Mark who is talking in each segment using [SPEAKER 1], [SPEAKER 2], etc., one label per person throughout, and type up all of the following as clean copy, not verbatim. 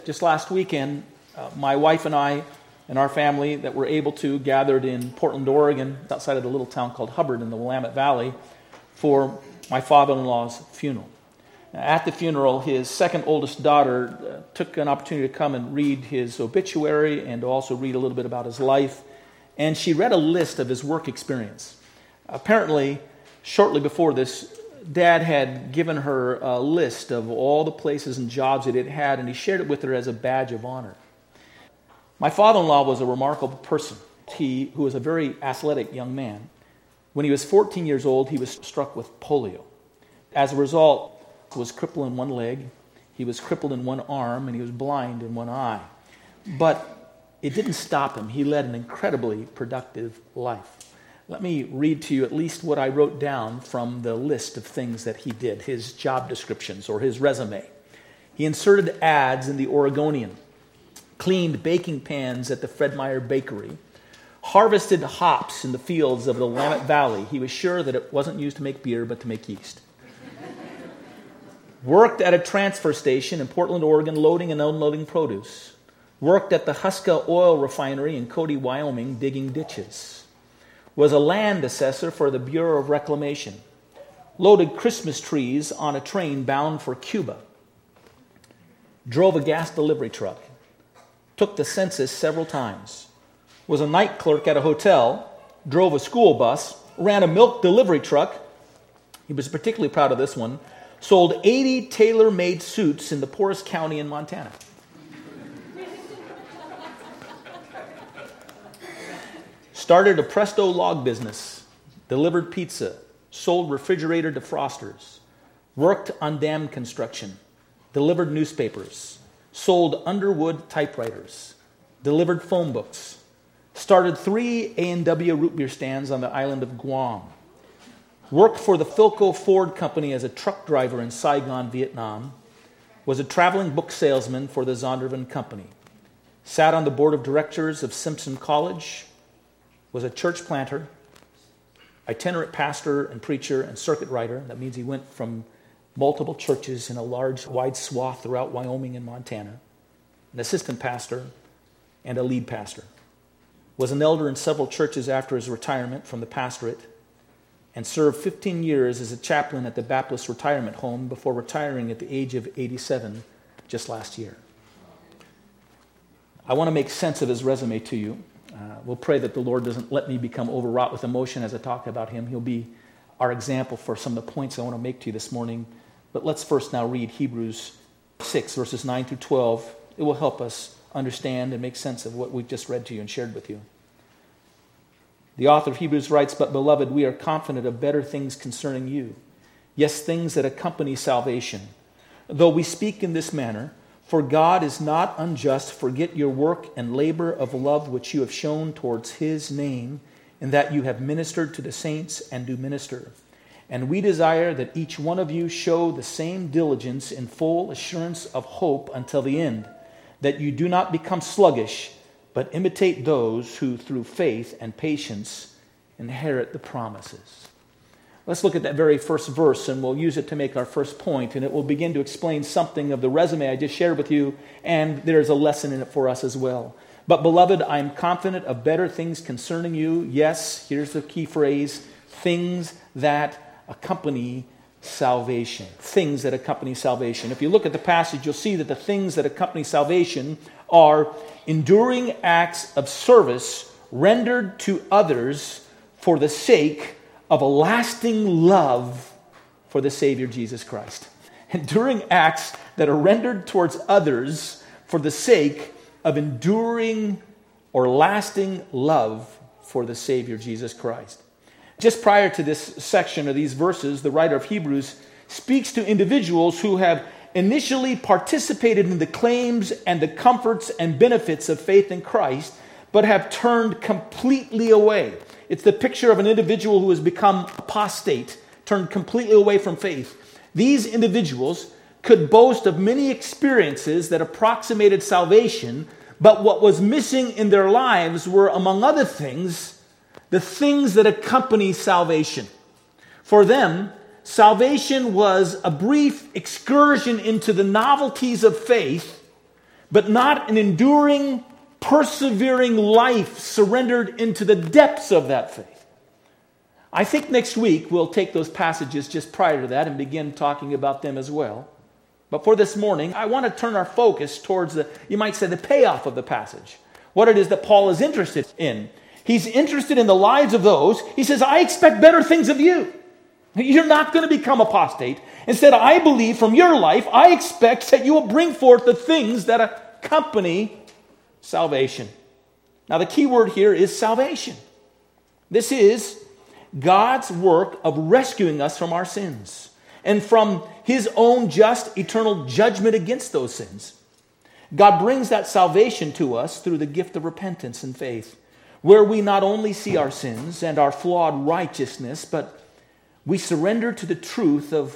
[SPEAKER 1] Just last weekend, my wife and I and our family that were able to gathered in Portland, Oregon, outside of the little town called Hubbard in the Willamette Valley, for my father-in-law's funeral. At the funeral, his second oldest daughter took an opportunity to come and read his obituary and to also read a little bit about his life. And she read a list of his work experience. Apparently, shortly before this, Dad had given her a list of all the places and jobs that it had, and he shared it with her as a badge of honor. My father-in-law was a remarkable person. Who was a very athletic young man. When he was 14 years old, he was struck with polio. As a result, he was crippled in one leg, he was crippled in one arm, and he was blind in one eye. But it didn't stop him. He led an incredibly productive life. Let me read to you at least what I wrote down from the list of things that he did, his job descriptions or his resume. He inserted ads in the Oregonian, cleaned baking pans at the Fred Meyer Bakery, harvested hops in the fields of the Willamette Valley. He was sure that it wasn't used to make beer, but to make yeast. Worked at a transfer station in Portland, Oregon, loading and unloading produce. Worked at the Huska Oil Refinery in Cody, Wyoming, digging ditches. Was a land assessor for the Bureau of Reclamation. Loaded Christmas trees on a train bound for Cuba. Drove a gas delivery truck. Took the census several times. Was a night clerk at a hotel. Drove a school bus. Ran a milk delivery truck. He was particularly proud of this one. Sold 80 tailor-made suits in the poorest county in Montana. Started a Presto log business, delivered pizza, sold refrigerator defrosters, worked on dam construction, delivered newspapers, sold Underwood typewriters, delivered phone books, started 3 A&W root beer stands on the island of Guam, worked for the Philco Ford Company as a truck driver in Saigon, Vietnam, was a traveling book salesman for the Zondervan Company, sat on the board of directors of Simpson College, was a church planter, itinerant pastor and preacher and circuit rider. That means he went from multiple churches in a large, wide swath throughout Wyoming and Montana. An assistant pastor and a lead pastor. Was an elder in several churches after his retirement from the pastorate and served 15 years as a chaplain at the Baptist Retirement Home before retiring at the age of 87 just last year. I want to make sense of his resume to you. We'll pray that the Lord doesn't let me become overwrought with emotion as I talk about him. He'll be our example for some of the points I want to make to you this morning. But let's first now read Hebrews 6, verses 9 through 12. It will help us understand and make sense of what we've just read to you and shared with you. The author of Hebrews writes, "But beloved, we are confident of better things concerning you. Yes, things that accompany salvation. Though we speak in this manner, for God is not unjust, forget your work and labor of love which you have shown towards his name, in that you have ministered to the saints and do minister. And we desire that each one of you show the same diligence in full assurance of hope until the end, that you do not become sluggish, but imitate those who through faith and patience inherit the promises." Let's look at that very first verse, and we'll use it to make our first point, and it will begin to explain something of the resume I just shared with you, and there's a lesson in it for us as well. "But beloved, I am confident of better things concerning you." Yes, here's the key phrase, things that accompany salvation. Things that accompany salvation. If you look at the passage, you'll see that the things that accompany salvation are enduring acts of service rendered to others for the sake of a lasting love for the Savior Jesus Christ. Enduring acts that are rendered towards others for the sake of enduring or lasting love for the Savior Jesus Christ. Just prior to this section of these verses, the writer of Hebrews speaks to individuals who have initially participated in the claims and the comforts and benefits of faith in Christ, but have turned completely away. It's the picture of an individual who has become apostate, turned completely away from faith. These individuals could boast of many experiences that approximated salvation, but what was missing in their lives were, among other things, the things that accompany salvation. For them, salvation was a brief excursion into the novelties of faith, but not an enduring, persevering life surrendered into the depths of that faith. I think next week we'll take those passages just prior to that and begin talking about them as well. But for this morning, I want to turn our focus towards you might say, the payoff of the passage. What it is that Paul is interested in. He's interested in the lives of those. He says, I expect better things of you. You're not going to become apostate. Instead, I believe from your life, I expect that you will bring forth the things that accompany salvation. Now, the key word here is salvation. This is God's work of rescuing us from our sins and from His own just eternal judgment against those sins. God brings that salvation to us through the gift of repentance and faith, where we not only see our sins and our flawed righteousness, but we surrender to the truth of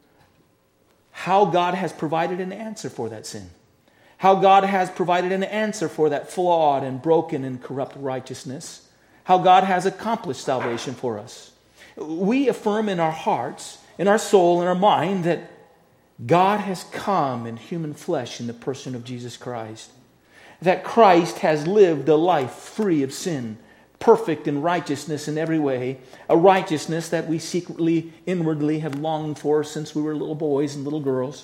[SPEAKER 1] how God has provided an answer for that sin. How God has provided an answer for that flawed and broken and corrupt righteousness. How God has accomplished salvation for us. We affirm in our hearts, in our soul, in our mind that God has come in human flesh in the person of Jesus Christ. That Christ has lived a life free of sin, perfect in righteousness in every way, a righteousness that we secretly, inwardly have longed for since we were little boys and little girls.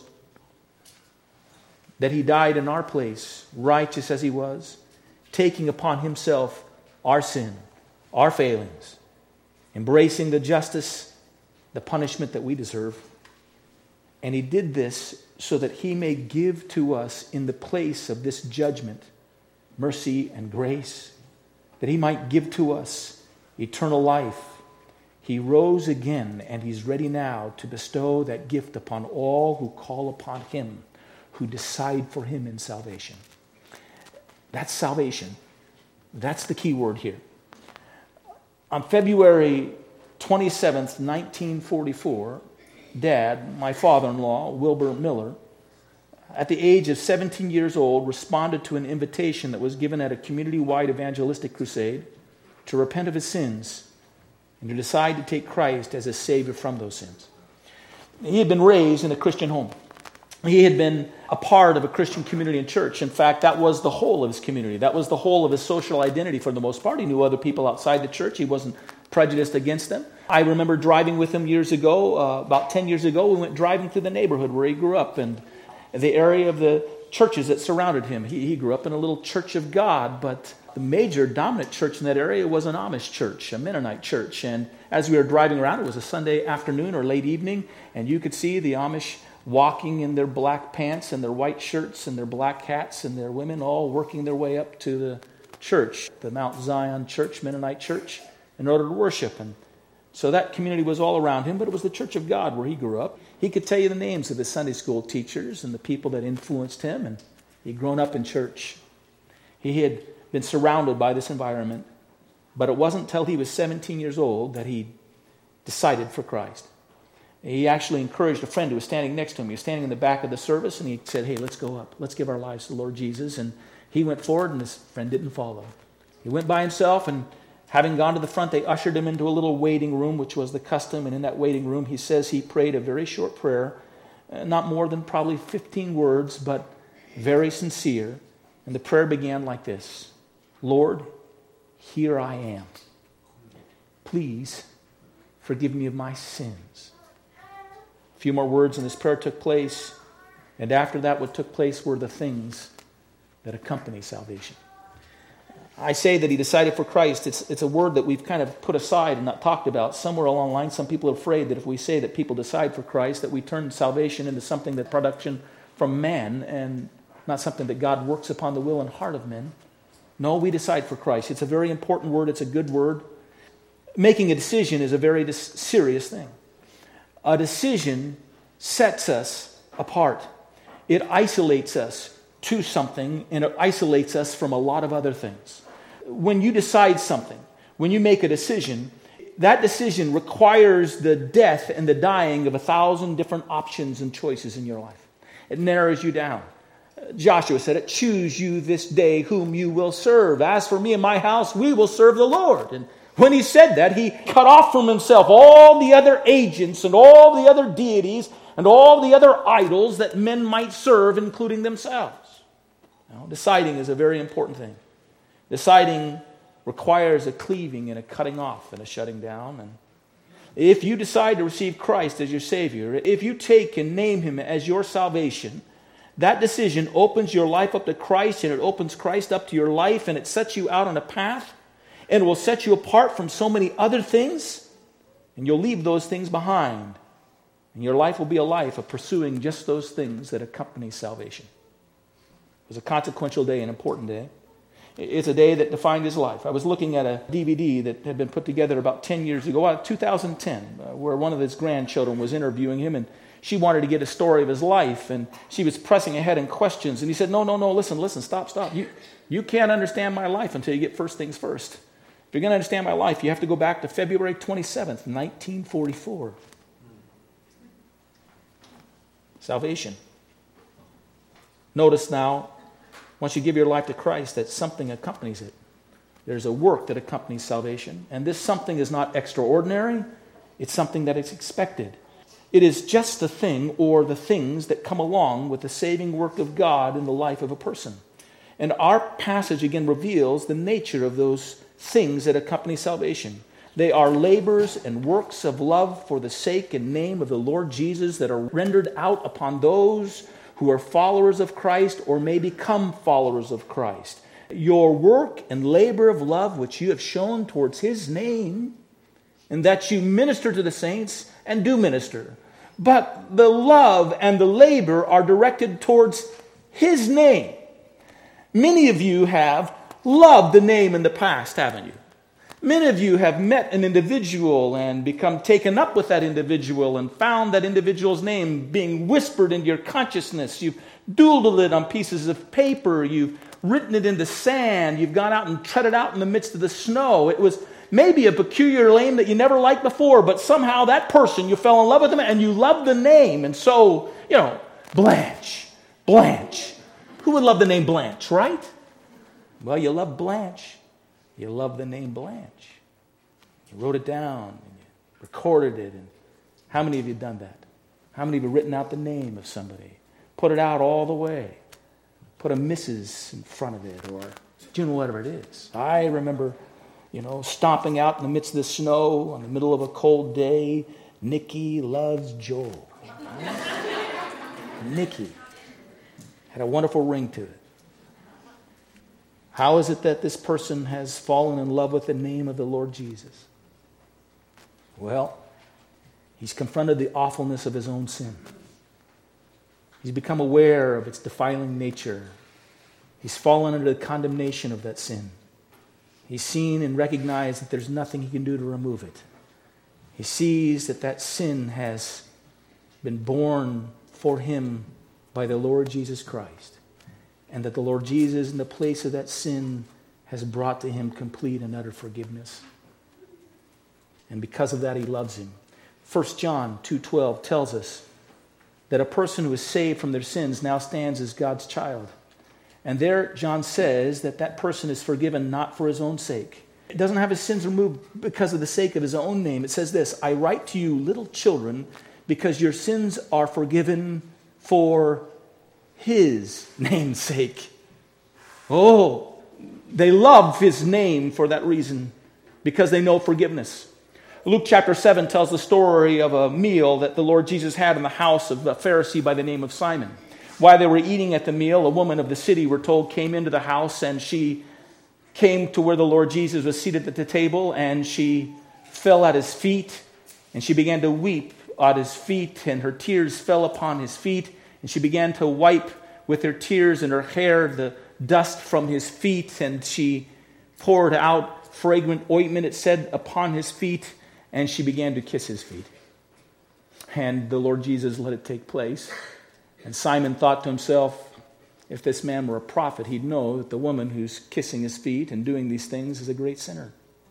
[SPEAKER 1] That He died in our place, righteous as He was, taking upon Himself our sin, our failings, embracing the justice, the punishment that we deserve. And He did this so that He may give to us in the place of this judgment, mercy and grace, that He might give to us eternal life. He rose again, and He's ready now to bestow that gift upon all who call upon Him, who decide for Him in salvation. That's salvation. That's the key word here. On February 27th, 1944, Dad, my father-in-law, Wilbur Miller, at the age of 17 years old, responded to an invitation that was given at a community-wide evangelistic crusade to repent of his sins and to decide to take Christ as a Savior from those sins. He had been raised in a Christian home. He had been a part of a Christian community and church. In fact, that was the whole of his community. That was the whole of his social identity for the most part. He knew other people outside the church. He wasn't prejudiced against them. I remember driving with him years ago, about 10 years ago. We went driving through the neighborhood where he grew up and the area of the churches that surrounded him. He grew up in a little Church of God, but the major dominant church in that area was an Amish church, a Mennonite church. And as we were driving around, it was a Sunday afternoon or late evening, and you could see the Amish walking in their black pants and their white shirts and their black hats, and their women all working their way up to the church, the Mount Zion Church, Mennonite church, in order to worship. And so that community was all around him, but it was the Church of God where he grew up. He could tell you the names of his Sunday school teachers and the people that influenced him, and he'd grown up in church. He had been surrounded by this environment, but it wasn't until he was 17 years old that he decided for Christ. He actually encouraged a friend who was standing next to him. He was standing in the back of the service, and he said, "Hey, let's go up. Let's give our lives to the Lord Jesus." And he went forward, and his friend didn't follow. He went by himself, and having gone to the front, they ushered him into a little waiting room, which was the custom. And in that waiting room, he says he prayed a very short prayer, not more than probably 15 words, but very sincere. And the prayer began like this: "Lord, here I am. Please forgive me of my sins." A few more words and this prayer took place. And after that, what took place were the things that accompany salvation. I say that he decided for Christ. It's a word that we've kind of put aside and not talked about. Somewhere along the line, some people are afraid that if we say that people decide for Christ, that we turn salvation into something that production from man and not something that God works upon the will and heart of men. No, we decide for Christ. It's a very important word. It's a good word. Making a decision is a very serious thing. A decision sets us apart. It isolates us to something, and it isolates us from a lot of other things. When you decide something, when you make a decision, that decision requires the death and the dying of 1,000 different options and choices in your life. It narrows you down. Joshua said it, "Choose you this day whom you will serve. As for me and my house, we will serve the Lord." And when he said that, he cut off from himself all the other agents and all the other deities and all the other idols that men might serve, including themselves. Deciding is a very important thing. Deciding requires a cleaving and a cutting off and a shutting down. And if you decide to receive Christ as your Savior, if you take and name Him as your salvation, that decision opens your life up to Christ, and it opens Christ up to your life, and it sets you out on a path, and it will set you apart from so many other things, and you'll leave those things behind. And your life will be a life of pursuing just those things that accompany salvation. It was a consequential day, an important day. It's a day that defined his life. I was looking at a DVD that had been put together about 10 years ago, 2010, where one of his grandchildren was interviewing him, and she wanted to get a story of his life, and she was pressing ahead in questions. And he said, no, listen, stop. You can't understand my life until you get first things first. If you're going to understand my life, you have to go back to February 27th, 1944. Salvation. Notice now, once you give your life to Christ, that something accompanies it. There's a work that accompanies salvation. And this something is not extraordinary. It's something that is expected. It is just the thing or the things that come along with the saving work of God in the life of a person. And our passage again reveals the nature of those things that accompany salvation. They are labors and works of love for the sake and name of the Lord Jesus that are rendered out upon those who are followers of Christ or may become followers of Christ. Your work and labor of love which you have shown towards His name, and that you minister to the saints and do minister. But the love and the labor are directed towards His name. Many of you have loved the name in the past, haven't you? Many of you have met an individual and become taken up with that individual and found that individual's name being whispered into your consciousness. You've doodled it on pieces of paper. You've written it into sand. You've gone out and tread it out in the midst of the snow. It was maybe a peculiar name that you never liked before, but somehow that person, you fell in love with them and you loved the name. And so, Blanche. Who would love the name Blanche, right? Well, you love Blanche. You love the name Blanche. You wrote it down and you recorded it. And how many of you have done that? How many of you have written out the name of somebody? Put it out all the way. Put a Mrs. in front of it, or whatever it is. I remember, stomping out in the midst of the snow in the middle of a cold day. Nikki loves Joel. Nikki had a wonderful ring to it. How is it that this person has fallen in love with the name of the Lord Jesus? Well, he's confronted the awfulness of his own sin. He's become aware of its defiling nature. He's fallen under the condemnation of that sin. He's seen and recognized that there's nothing he can do to remove it. He sees that sin has been borne for him by the Lord Jesus Christ. And that the Lord Jesus, in the place of that sin, has brought to him complete and utter forgiveness. And because of that, he loves him. 1 John 2:12 tells us that a person who is saved from their sins now stands as God's child. And there, John says that person is forgiven not for his own sake. It doesn't have his sins removed because of the sake of his own name. It says this, I write to you, little children, because your sins are forgiven for His name's sake. Oh, they love His name for that reason, because they know forgiveness. Luke chapter 7 tells the story of a meal that the Lord Jesus had in the house of a Pharisee by the name of Simon. While they were eating at the meal, a woman of the city, we're told, came into the house, and she came to where the Lord Jesus was seated at the table, and she fell at His feet, and she began to weep at His feet, and her tears fell upon His feet. And she began to wipe with her tears and her hair the dust from His feet. And she poured out fragrant ointment, it said, upon His feet. And she began to kiss His feet. And the Lord Jesus let it take place. And Simon thought to himself, if this man were a prophet, he'd know that the woman who's kissing His feet and doing these things is a great sinner.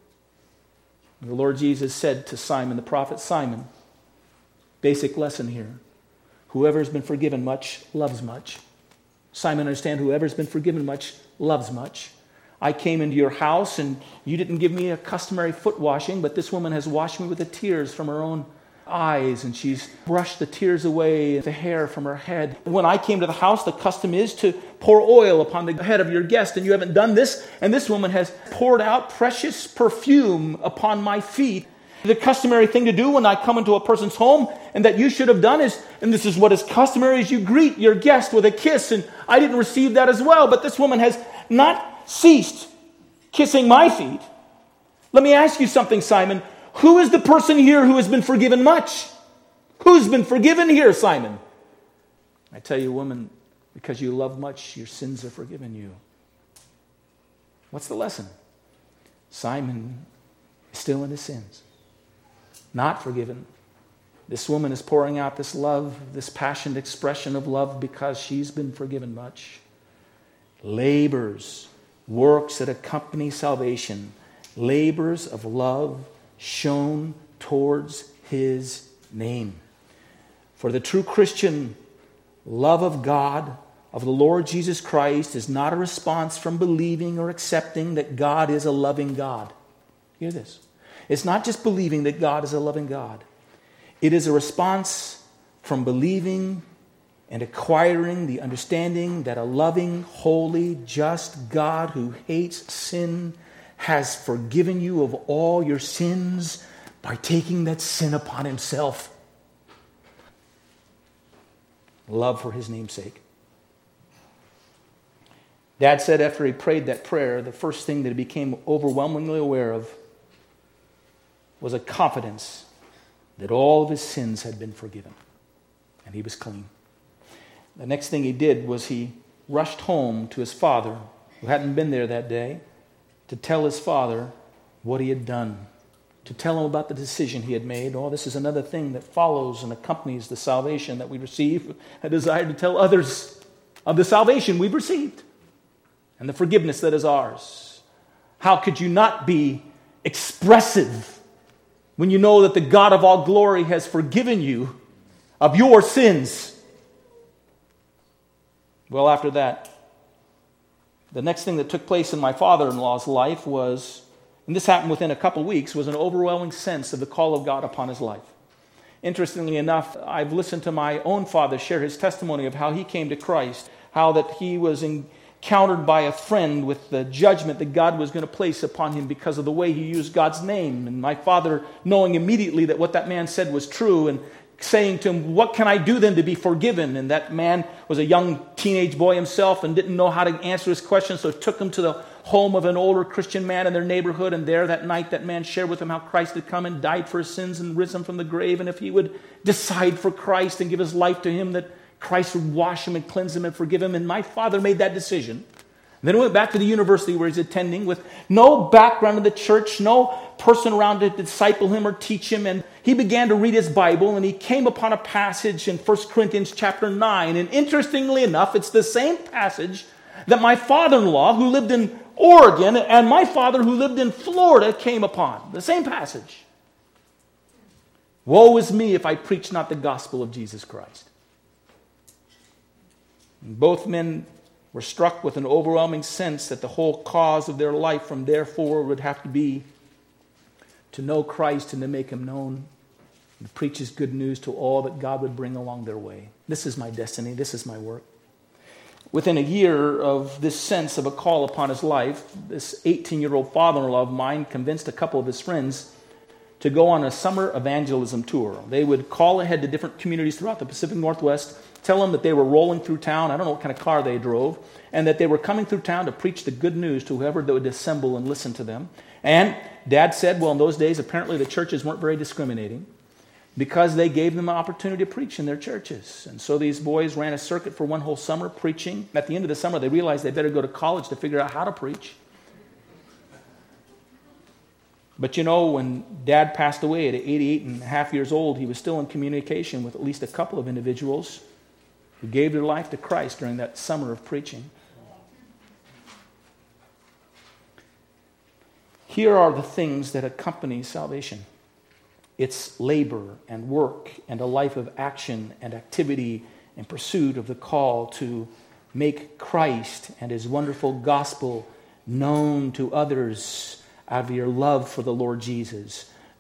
[SPEAKER 1] And the Lord Jesus said to Simon, the prophet, Simon, basic lesson here. Whoever has been forgiven much, loves much. Simon, understand, whoever has been forgiven much, loves much. I came into your house and you didn't give me a customary foot washing, but this woman has washed me with the tears from her own eyes, and she's brushed the tears away, the hair from her head. When I came to the house, the custom is to pour oil upon the head of your guest, and you haven't done this, and this woman has poured out precious perfume upon my feet. The customary thing to do when I come into a person's home, and that you should have done is, and this is what is customary, is you greet your guest with a kiss, and I didn't receive that as well, but this woman has not ceased kissing my feet. Let me ask you something, Simon. Who is the person here who has been forgiven much? Who's been forgiven here, Simon? I tell you, woman, because you love much, your sins are forgiven you. What's the lesson? Simon is still in his sins, not forgiven. This woman is pouring out this love, this passionate expression of love because she's been forgiven much. Labors, works that accompany salvation, labors of love shown towards his name. For the true Christian, love of God, of the Lord Jesus Christ, is not a response from believing or accepting that God is a loving God. Hear this. It's not just believing that God is a loving God. It is a response from believing and acquiring the understanding that a loving, holy, just God who hates sin has forgiven you of all your sins by taking that sin upon himself. Love for his name's sake. Dad said after he prayed that prayer, the first thing that he became overwhelmingly aware of was a confidence that all of his sins had been forgiven and he was clean. The next thing he did was he rushed home to his father, who hadn't been there that day, to tell his father what he had done, to tell him about the decision he had made. Oh, this is another thing that follows and accompanies the salvation that we receive, a desire to tell others of the salvation we've received and the forgiveness that is ours. How could you not be expressive when you know that the God of all glory has forgiven you of your sins? Well, after that, the next thing that took place in my father-in-law's life was, and this happened within a couple weeks, was an overwhelming sense of the call of God upon his life. Interestingly enough, I've listened to my own father share his testimony of how he came to Christ, how that he was encountered by a friend with the judgment that God was going to place upon him because of the way he used God's name. And my father, knowing immediately that what that man said was true, and saying to him, what can I do then to be forgiven? And that man was a young teenage boy himself and didn't know how to answer his question, so took him to the home of an older Christian man in their neighborhood, and there that night that man shared with him how Christ had come and died for his sins and risen from the grave, and if he would decide for Christ and give his life to him, that Christ would wash him and cleanse him and forgive him. And my father made that decision. Then he went back to the university where he's attending with no background in the church, no person around to disciple him or teach him. And he began to read his Bible, and he came upon a passage in 1 Corinthians chapter 9. And interestingly enough, it's the same passage that my father-in-law, who lived in Oregon, and my father, who lived in Florida, came upon. The same passage. Woe is me if I preach not the gospel of Jesus Christ. And both men were struck with an overwhelming sense that the whole cause of their life from there forward would have to be to know Christ and to make him known, and to preach his good news to all that God would bring along their way. This is my destiny. This is my work. Within a year of this sense of a call upon his life, this 18-year-old father-in-law of mine convinced a couple of his friends to go on a summer evangelism tour. They would call ahead to different communities throughout the Pacific Northwest, tell them that they were rolling through town, I don't know what kind of car they drove, and that they were coming through town to preach the good news to whoever would assemble and listen to them. And Dad said, well, in those days, apparently the churches weren't very discriminating because they gave them an opportunity to preach in their churches. And so these boys ran a circuit for one whole summer preaching. At the end of the summer, they realized they better go to college to figure out how to preach. But you know, when Dad passed away at 88 and a half years old, he was still in communication with at least a couple of individuals who gave their life to Christ during that summer of preaching. Here are the things that accompany salvation. It's labor and work and a life of action and activity in pursuit of the call to make Christ and his wonderful gospel known to others out of your love for the Lord Jesus,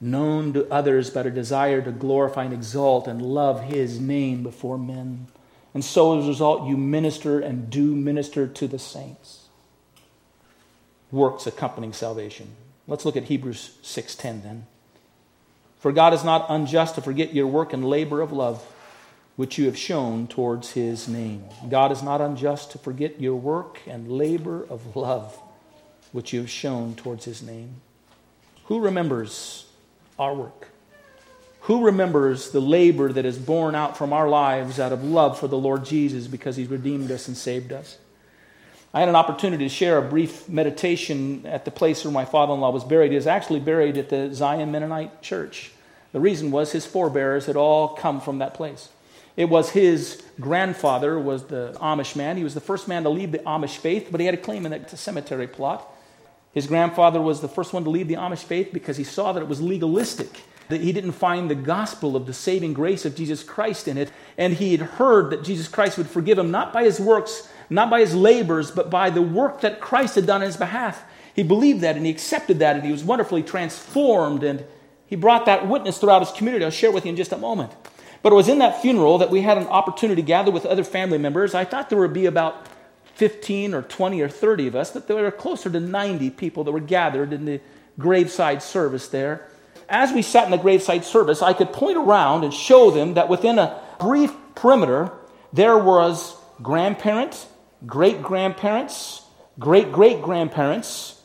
[SPEAKER 1] known to others by a desire to glorify and exalt and love His name before men. And so as a result, you minister and do minister to the saints. Works accompanying salvation. Let's look at Hebrews 6:10 then. For God is not unjust to forget your work and labor of love, which you have shown towards His name. God is not unjust to forget your work and labor of love, which you have shown towards His name. Who remembers our work? Who remembers the labor that is borne out from our lives out of love for the Lord Jesus because He's redeemed us and saved us? I had an opportunity to share a brief meditation at the place where my father-in-law was buried. He was actually buried at the Zion Mennonite Church. The reason was his forebears had all come from that place. It was his grandfather was the Amish man. He was the first man to leave the Amish faith, but he had a claim in that cemetery plot. His grandfather was the first one to leave the Amish faith because he saw that it was legalistic, that he didn't find the gospel of the saving grace of Jesus Christ in it, and he had heard that Jesus Christ would forgive him not by his works, not by his labors, but by the work that Christ had done on his behalf. He believed that, and he accepted that, and he was wonderfully transformed, and he brought that witness throughout his community. I'll share with you in just a moment. But it was in that funeral that we had an opportunity to gather with other family members. I thought there would be about 15 or 20 or 30 of us, but there were closer to 90 people that were gathered in the graveside service there. As we sat in the graveside service, I could point around and show them that within a brief perimeter, there was grandparents, great-grandparents, great-great-grandparents,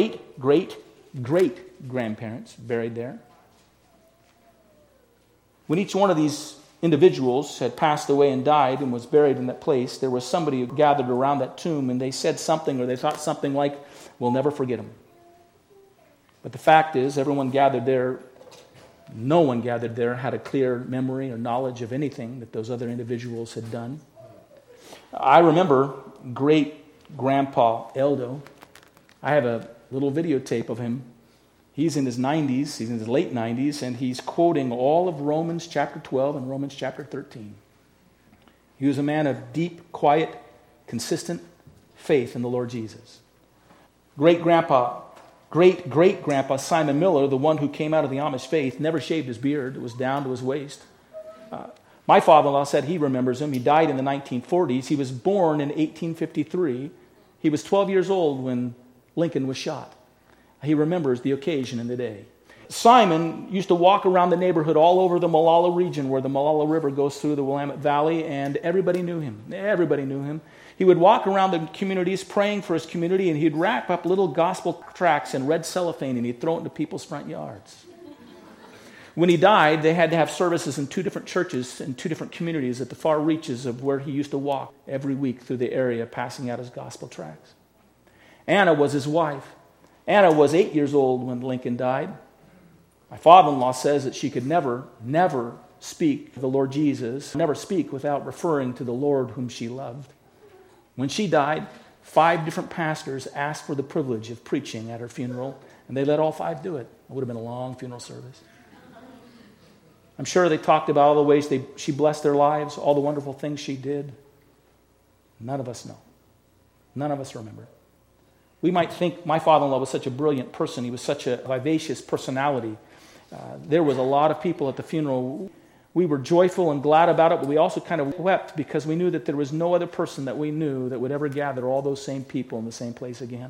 [SPEAKER 1] great-great-great-grandparents buried there. When each one of these individuals had passed away and died and was buried in that place, there was somebody who gathered around that tomb and they said something or they thought something like, "We'll never forget him." But the fact is, everyone gathered there, no one gathered there had a clear memory or knowledge of anything that those other individuals had done. I remember great-grandpa Eldo. I have a little videotape of him. He's in his 90s, he's in his late 90s, and he's quoting all of Romans chapter 12 and Romans chapter 13. He was a man of deep, quiet, consistent faith in the Lord Jesus. Great-great-grandpa Simon Miller, the one who came out of the Amish faith, never shaved his beard. It was down to his waist. My father-in-law said he remembers him. He died in the 1940s. He was born in 1853. He was 12 years old when Lincoln was shot. He remembers the occasion and the day. Simon used to walk around the neighborhood all over the Molalla region where the Molalla River goes through the Willamette Valley, and everybody knew him. Everybody knew him. He would walk around the communities praying for his community, and he'd wrap up little gospel tracts in red cellophane, and he'd throw it into people's front yards. When he died, they had to have services in 2 different churches in 2 different communities at the far reaches of where he used to walk every week through the area passing out his gospel tracts. Anna was his wife. Anna was 8 years old when Lincoln died. My father-in-law says that she could never speak of the Lord Jesus, never speak without referring to the Lord whom she loved. When she died, 5 different pastors asked for the privilege of preaching at her funeral, and they let all 5 do it. It would have been a long funeral service. I'm sure they talked about all the ways she blessed their lives, all the wonderful things she did. None of us know. None of us remember. We might think my father-in-law was such a brilliant person. He was such a vivacious personality. There was a lot of people at the funeral. We were joyful and glad about it, but we also kind of wept because we knew that there was no other person that we knew that would ever gather all those same people in the same place again.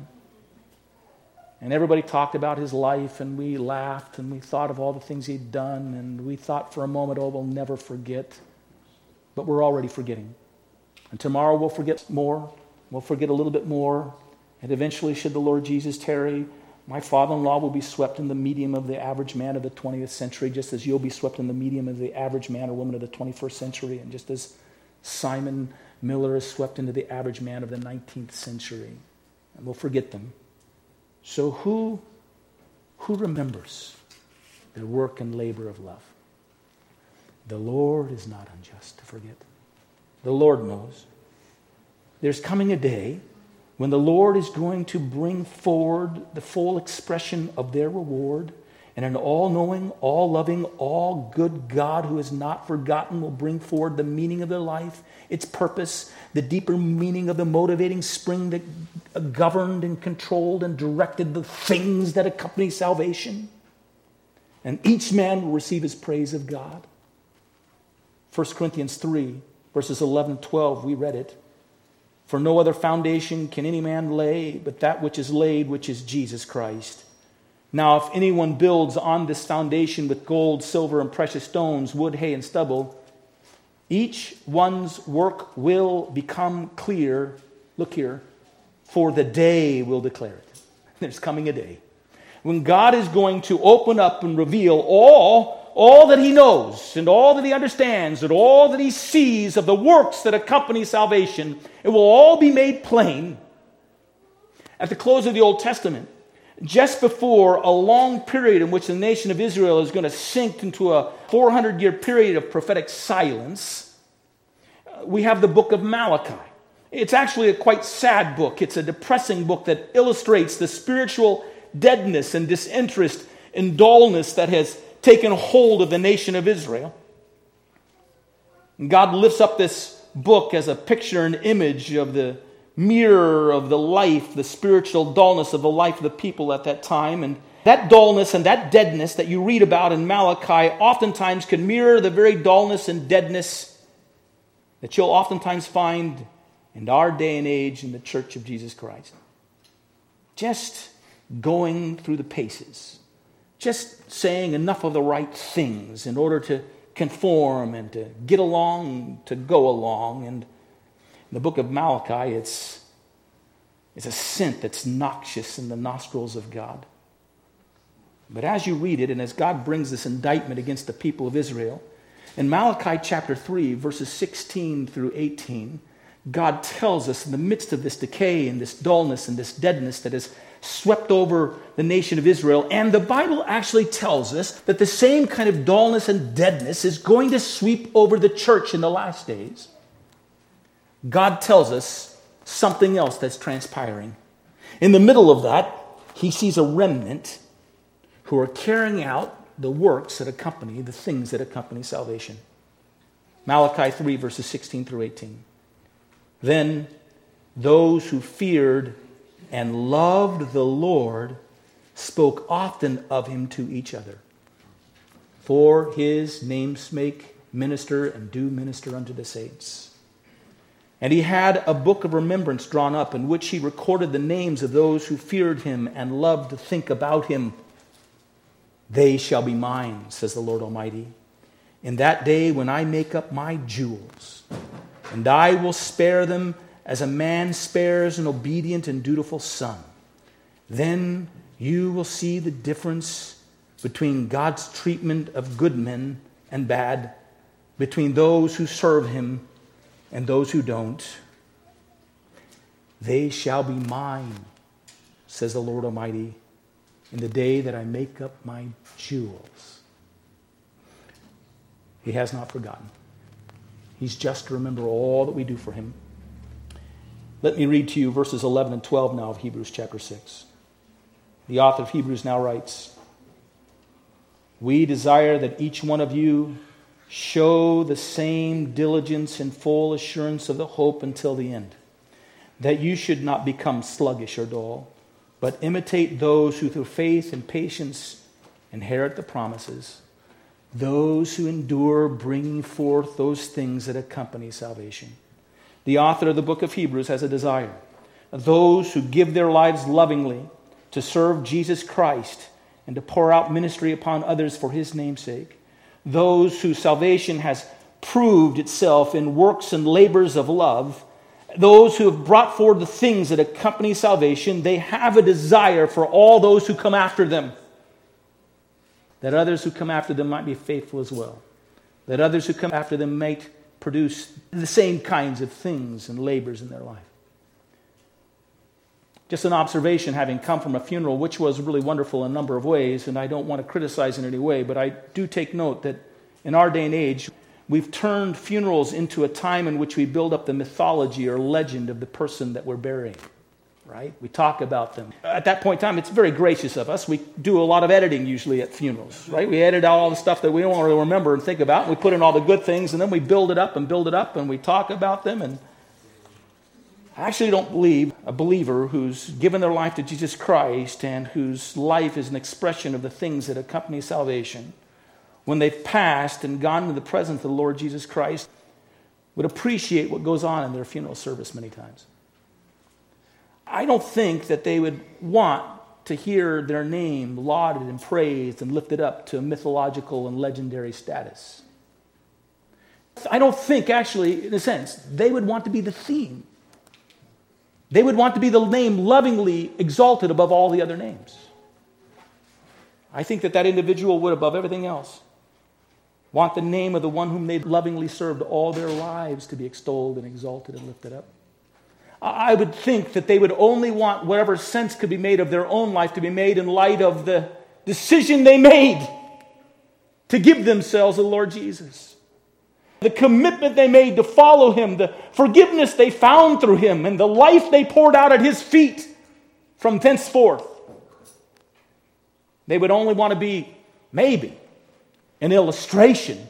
[SPEAKER 1] And everybody talked about his life, and we laughed, and we thought of all the things he'd done, and we thought for a moment, oh, we'll never forget. But we're already forgetting. And tomorrow we'll forget more. We'll forget a little bit more. And eventually, should the Lord Jesus tarry, my father-in-law will be swept in the medium of the average man of the 20th century, just as you'll be swept in the medium of the average man or woman of the 21st century, and just as Simon Miller is swept into the average man of the 19th century. And we'll forget them. So who remembers their work and labor of love? The Lord is not unjust to forget. The Lord knows. There's coming a day when the Lord is going to bring forward the full expression of their reward, and an all-knowing, all-loving, all-good God who is not forgotten will bring forward the meaning of their life, its purpose, the deeper meaning of the motivating spring that governed and controlled and directed the things that accompany salvation. and each man will receive his praise of God. 1 Corinthians 3, verses 11 and 12, we read it. For no other foundation can any man lay but that which is laid, which is Jesus Christ. Now if anyone builds on this foundation with gold, silver, and precious stones, wood, hay, and stubble, each one's work will become clear. Look here. For the day will declare it. There's coming a day when God is going to open up and reveal all that he knows and all that he understands and all that he sees of the works that accompany salvation. It will all be made plain at the close of the Old Testament, just before a long period in which the nation of Israel is going to sink into a 400-year period of prophetic silence. We have the book of Malachi. It's actually a quite sad book. It's a depressing book that illustrates the spiritual deadness and disinterest and dullness that has taken hold of the nation of Israel. And God lifts up this book as a picture and image of the mirror of the life, the spiritual dullness of the life of the people at that time. And that dullness and that deadness that you read about in Malachi oftentimes can mirror the very dullness and deadness that you'll oftentimes find in our day and age in the Church of Jesus Christ. Just going through the paces. Just saying enough of the right things in order to conform and to get along, to go along. And in the book of Malachi, it's a scent that's noxious in the nostrils of God. But as you read it, and as God brings this indictment against the people of Israel, in Malachi chapter 3, verses 16 through 18, God tells us in the midst of this decay and this dullness and this deadness that has swept over the nation of Israel, and the Bible actually tells us that the same kind of dullness and deadness is going to sweep over the church in the last days. God tells us something else that's transpiring. In the middle of that, he sees a remnant who are carrying out the works that accompany, the things that accompany salvation. Malachi 3, verses 16 through 18. Then those who feared and loved the Lord spoke often of him to each other. For his name's sake minister and do minister unto the saints. And he had a book of remembrance drawn up in which he recorded the names of those who feared him and loved to think about him. They shall be mine, says the Lord Almighty, in that day when I make up my jewels. And I will spare them as a man spares an obedient and dutiful son. Then you will see the difference between God's treatment of good men and bad, between those who serve him and those who don't. They shall be mine, says the Lord Almighty, in the day that I make up my jewels. He has not forgotten. He's just to remember all that we do for him. Let me read to you verses 11 and 12 now of Hebrews chapter 6. The author of Hebrews now writes, "We desire that each one of you show the same diligence and full assurance of the hope until the end, that you should not become sluggish or dull, but imitate those who through faith and patience inherit the promises, those who endure bringing forth those things that accompany salvation." The author of the book of Hebrews has a desire. Those who give their lives lovingly to serve Jesus Christ and to pour out ministry upon others for his name's sake. Those whose salvation has proved itself in works and labors of love. Those who have brought forward the things that accompany salvation. They have a desire for all those who come after them, that others who come after them might be faithful as well. That others who come after them might produce the same kinds of things and labors in their life. Just an observation, having come from a funeral, which was really wonderful in a number of ways, and I don't want to criticize in any way, but I do take note that in our day and age, we've turned funerals into a time in which we build up the mythology or legend of the person that we're burying. Right? We talk about them. At that point in time, it's very gracious of us. We do a lot of editing usually at funerals, right? We edit out all the stuff that we don't want to remember and think about. We put in all the good things, and then we build it up, and we talk about them. And I actually don't believe a believer who's given their life to Jesus Christ and whose life is an expression of the things that accompany salvation, when they've passed and gone into the presence of the Lord Jesus Christ, would appreciate what goes on in their funeral service many times. I don't think that they would want to hear their name lauded and praised and lifted up to mythological and legendary status. I don't think, actually, in a sense, they would want to be the theme. They would want to be the name lovingly exalted above all the other names. I think that individual would, above everything else, want the name of the one whom they lovingly served all their lives to be extolled and exalted and lifted up. I would think that they would only want whatever sense could be made of their own life to be made in light of the decision they made to give themselves to the Lord Jesus. The commitment they made to follow Him, the forgiveness they found through Him, and the life they poured out at His feet from thenceforth. They would only want to be, maybe, an illustration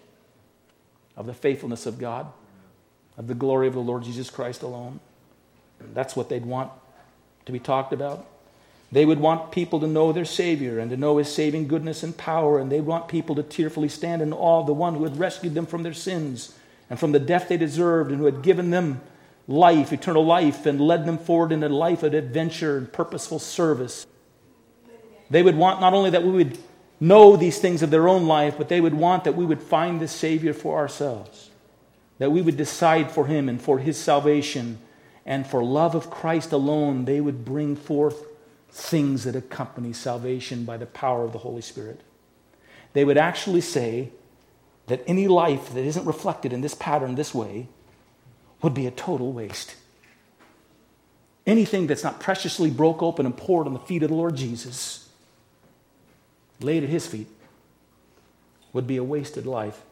[SPEAKER 1] of the faithfulness of God, of the glory of the Lord Jesus Christ alone. That's what they'd want to be talked about. They would want people to know their Savior and to know His saving goodness and power, and they want people to tearfully stand in awe of the one who had rescued them from their sins and from the death they deserved, and who had given them life, eternal life, and led them forward in a life of adventure and purposeful service. They would want not only that we would know these things of their own life, but they would want that we would find the Savior for ourselves, that we would decide for Him and for His salvation, and for love of Christ alone, they would bring forth things that accompany salvation by the power of the Holy Spirit. They would actually say that any life that isn't reflected in this pattern this way would be a total waste. Anything that's not preciously broke open and poured on the feet of the Lord Jesus, laid at His feet, would be a wasted life.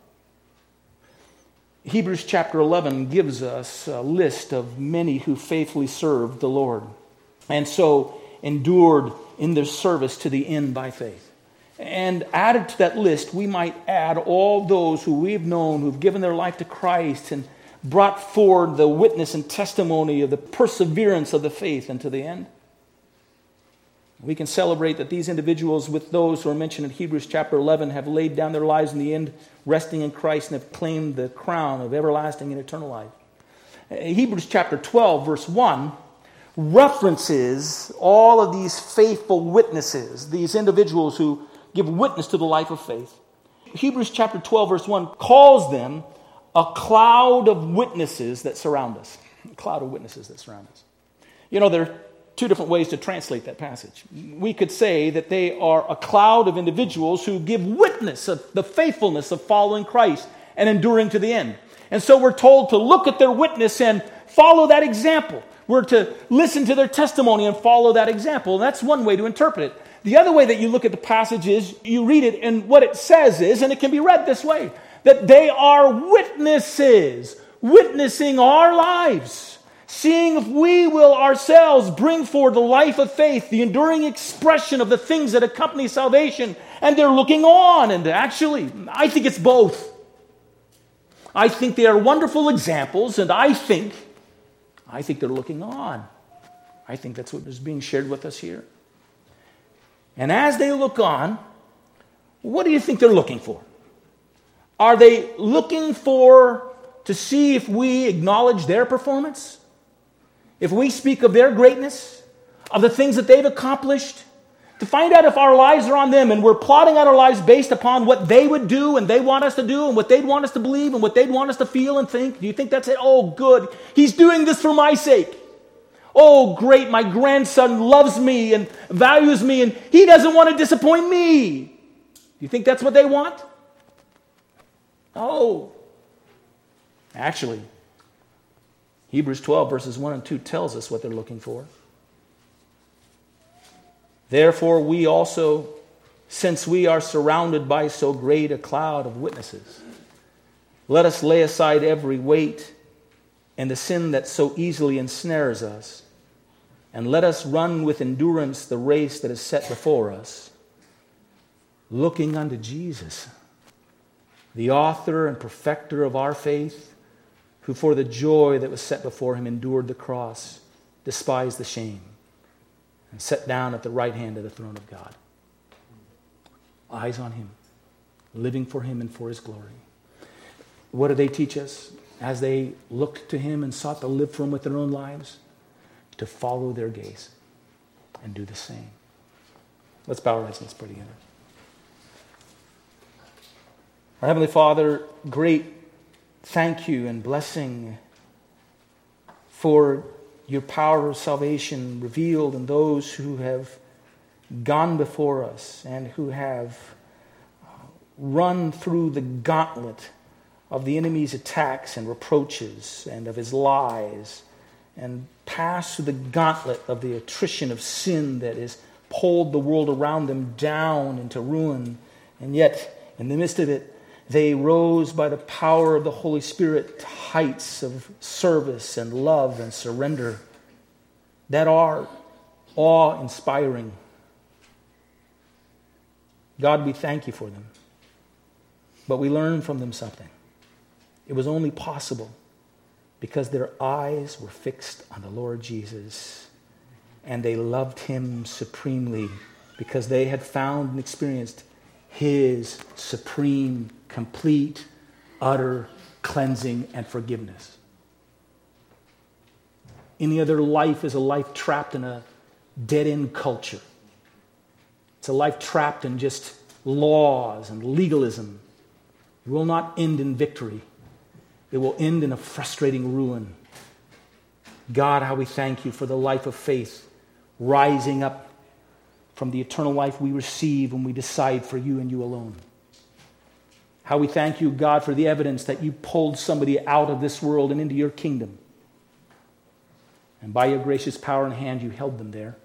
[SPEAKER 1] Hebrews chapter 11 gives us a list of many who faithfully served the Lord, and so endured in their service to the end by faith. And added to that list, we might add all those who we've known who've given their life to Christ and brought forward the witness and testimony of the perseverance of the faith unto the end. We can celebrate that these individuals, with those who are mentioned in Hebrews chapter 11, have laid down their lives in the end, resting in Christ, and have claimed the crown of everlasting and eternal life. Hebrews chapter 12, verse 1, references all of these faithful witnesses, these individuals who give witness to the life of faith. Hebrews chapter 12, verse 1 calls them a cloud of witnesses that surround us. A cloud of witnesses that surround us. You know, there are two different ways to translate that passage. We could say that they are a cloud of individuals who give witness of the faithfulness of following Christ and enduring to the end. And so we're told to look at their witness and follow that example. We're to listen to their testimony and follow that example. And that's one way to interpret it. The other way that you look at the passage is you read it, and what it says is, and it can be read this way, that they are witnesses, witnessing our lives, seeing if we will ourselves bring forward the life of faith, the enduring expression of the things that accompany salvation, and they're looking on. And actually, I think it's both. I think they are wonderful examples, and I think they're looking on. I think that's what is being shared with us here. And as they look on, what do you think they're looking for? Are they looking to see if we acknowledge their performance? If we speak of their greatness, of the things that they've accomplished, to find out if our lives are on them and we're plotting out our lives based upon what they would do and they want us to do and what they'd want us to believe and what they'd want us to feel and think? Do you think that's it? Oh, good. He's doing this for my sake. Oh, great. My grandson loves me and values me and he doesn't want to disappoint me. Do you think that's what they want? No. Actually, Hebrews 12 verses 1 and 2 tells us what they're looking for. Therefore, we also, since we are surrounded by so great a cloud of witnesses, let us lay aside every weight and the sin that so easily ensnares us, and let us run with endurance the race that is set before us, looking unto Jesus, the author and perfecter of our faith, who for the joy that was set before him endured the cross, despised the shame, and sat down at the right hand of the throne of God. Eyes on him, living for him and for his glory. What do they teach us as they looked to him and sought to live for him with their own lives? To follow their gaze and do the same. Let's bow our heads and let's pray together. Our Heavenly Father, great thank you and blessing for your power of salvation revealed in those who have gone before us and who have run through the gauntlet of the enemy's attacks and reproaches and of his lies, and passed through the gauntlet of the attrition of sin that has pulled the world around them down into ruin. And yet, in the midst of it, they rose by the power of the Holy Spirit to heights of service and love and surrender that are awe-inspiring. God, we thank you for them. But we learn from them something. It was only possible because their eyes were fixed on the Lord Jesus, and they loved him supremely because they had found and experienced his supreme, complete, utter cleansing and forgiveness. Any other life is a life trapped in a dead-end culture. It's a life trapped in just laws and legalism. It will not end in victory. It will end in a frustrating ruin. God, how we thank you for the life of faith rising up from the eternal life we receive when we decide for you and you alone. How we thank you, God, for the evidence that you pulled somebody out of this world and into your kingdom. And by your gracious power and hand, you held them there.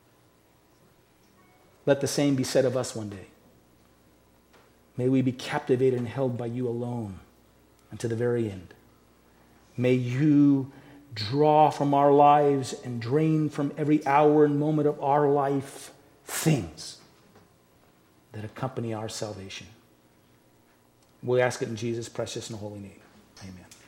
[SPEAKER 1] Let the same be said of us one day. May we be captivated and held by you alone unto the very end. May you draw from our lives and drain from every hour and moment of our life things that accompany our salvation. We ask it in Jesus' precious and holy name. Amen.